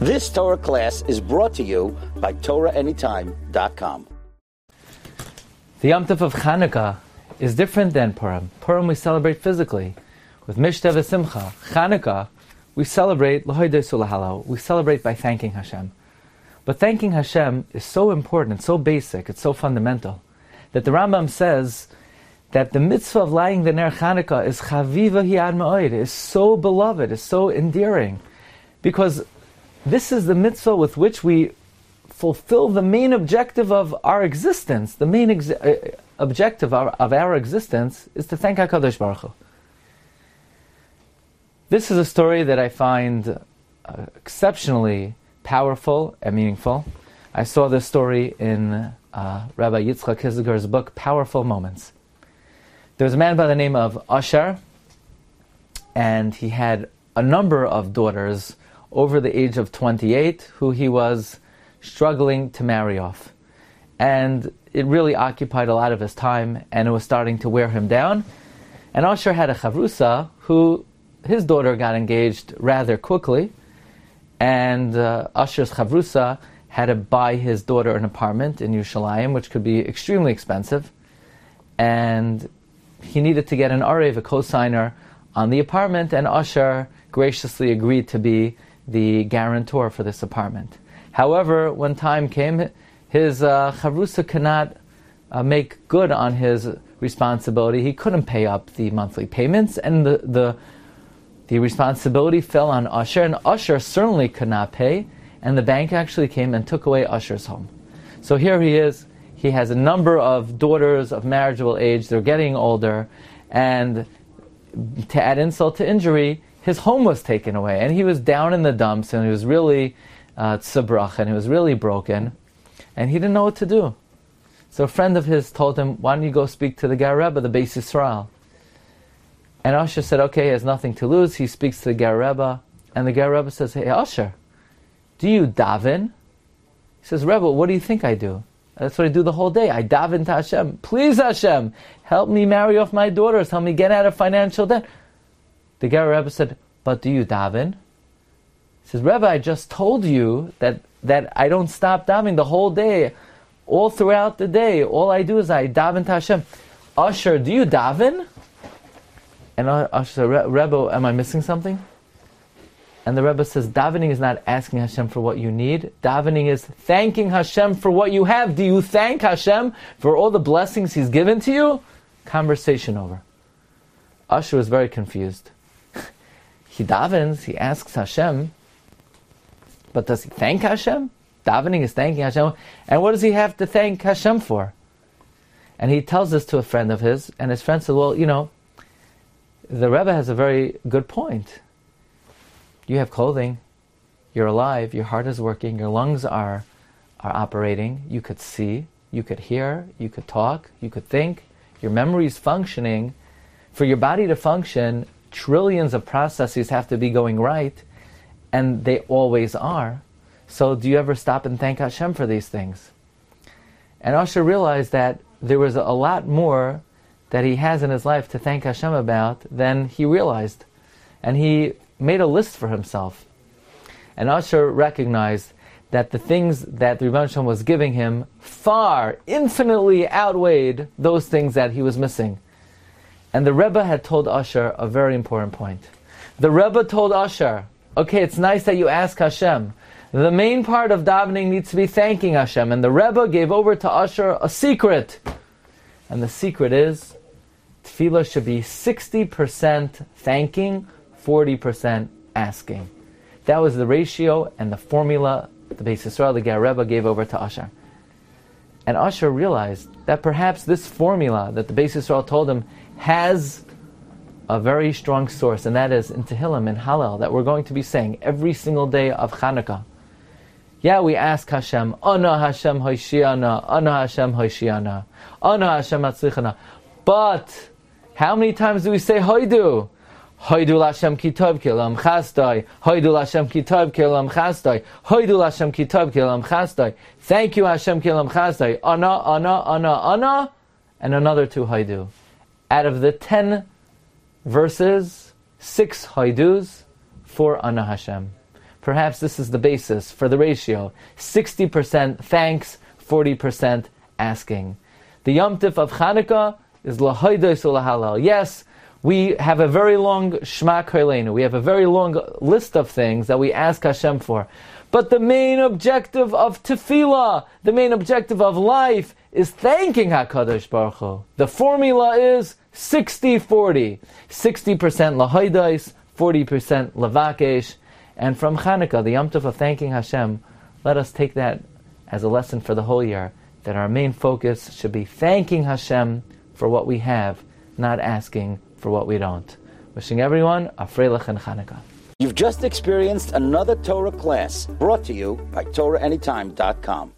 This Torah class is brought to you by TorahAnytime.com. The Yom Tov of Chanukah is different than Purim. Purim we celebrate physically with Mishta v'Simcha. Chanukah we celebrate l'hodesu l'halal. We celebrate by thanking Hashem. But thanking Hashem is so important, so basic, it's so fundamental that the Rambam says that the mitzvah of lighting the Ner Chanukah is chaviva hi'ad ma'od, is so beloved, is so endearing, because this is the mitzvah with which we fulfill the main objective of our existence. The main objective of our existence is to thank HaKadosh Baruch Hu. This is a story that I find exceptionally powerful and meaningful. I saw this story in Rabbi Yitzchak Hizager's book, Powerful Moments. There was a man by the name of Asher, and he had a number of daughters over the age of 28 who he was struggling to marry off. And it really occupied a lot of his time, and it was starting to wear him down. And Asher had a chavrusa who, his daughter got engaged rather quickly, and Asher's chavrusa had to buy his daughter an apartment in Yerushalayim, which could be extremely expensive. And he needed to get an arev, a co-signer, on the apartment, and Asher graciously agreed to be the guarantor for this apartment. However, when time came, his chavrusa could not make good on his responsibility. He couldn't pay up the monthly payments, and the responsibility fell on Asher, and Asher certainly could not pay, and the bank actually came and took away Asher's home. So here he is. He has a number of daughters of marriageable age. They're getting older, and to add insult to injury, his home was taken away, and he was down in the dumps, and he was really tzabrach, and he was really broken, and he didn't know what to do. So a friend of his told him, why don't you go speak to the Ger Rebbe, the Beis Yisrael? And Asher said, okay, he has nothing to lose. He speaks to the Ger Rebbe, and the Ger Rebbe says, hey Asher, do you daven? He says, Rebbe, what do you think I do? That's what I do the whole day. I daven to Hashem. Please Hashem, help me marry off my daughters, help me get out of financial debt. The Ger Rebbe said, but do you daven? He says, Rebbe, I just told you that I don't stop davening the whole day. All throughout the day, all I do is I daven to Hashem. Asher, do you daven? And Asher said, Rebbe, am I missing something? And the Rebbe says, davening is not asking Hashem for what you need. Davening is thanking Hashem for what you have. Do you thank Hashem for all the blessings He's given to you? Conversation over. Asher was very confused. He davens, he asks Hashem, but does he thank Hashem? Davening is thanking Hashem. And what does he have to thank Hashem for? And he tells this to a friend of his, and his friend said, well, the Rebbe has a very good point. You have clothing, you're alive, your heart is working, your lungs are operating, you could see, you could hear, you could talk, you could think, your memory is functioning. For your body to function, trillions of processes have to be going right, and they always are. So do you ever stop and thank Hashem for these things? And Asher realized that there was a lot more that he has in his life to thank Hashem about than he realized. And he made a list for himself. And Asher recognized that the things that the Rebbe Shalom was giving him far, infinitely outweighed those things that he was missing. And the Rebbe had told Asher a very important point. The Rebbe told Asher, okay, it's nice that you ask Hashem. The main part of davening needs to be thanking Hashem. And the Rebbe gave over to Asher a secret. And the secret is, tefillah should be 60% thanking, 40% asking. That was the ratio and the formula the Beis Yisrael, the Ger Rebbe, gave over to Asher. And Asher realized that perhaps this formula that the Beis Yisrael told him has a very strong source, and that is in Tehillim and Hallel, that we're going to be saying every single day of Chanukah. Yeah, we ask Hashem, Ana Hashem Hoshiana, Ana Hashem Hoshiana, Ana Hashem Atzlichana. But how many times do we say Hoidu? Hoidu Lashem Kitov Kilam Chastai. Hoidu Lashem Kitov Kilam Chastai. Hoidu Lashem Kitov Kilam Chastai. Thank you Hashem Kilam Chastai. Ana, Ana, Ana, Ana, and another 2 Hoidu. Out of the 10 verses, 6 Hoidus, 4 Ana Hashem. perhaps this is the basis for the ratio. 60% thanks, 40% asking. The Yom Tif of Chanukah is L'Hodos U'Lahalal. Yes, we have a very long Shema Koleinu. We have a very long list of things that we ask Hashem for. But the main objective of tefillah, the main objective of life, is thanking HaKadosh Baruch Hu. The formula is 60-40. 60% L'Hodos, 40% Levakesh. And from Chanukah, the Yom Tov of thanking Hashem, let us take that as a lesson for the whole year, that our main focus should be thanking Hashem for what we have, not asking for what we don't. Wishing everyone a Freilich and Chanukah. You've just experienced another Torah class brought to you by TorahAnytime.com.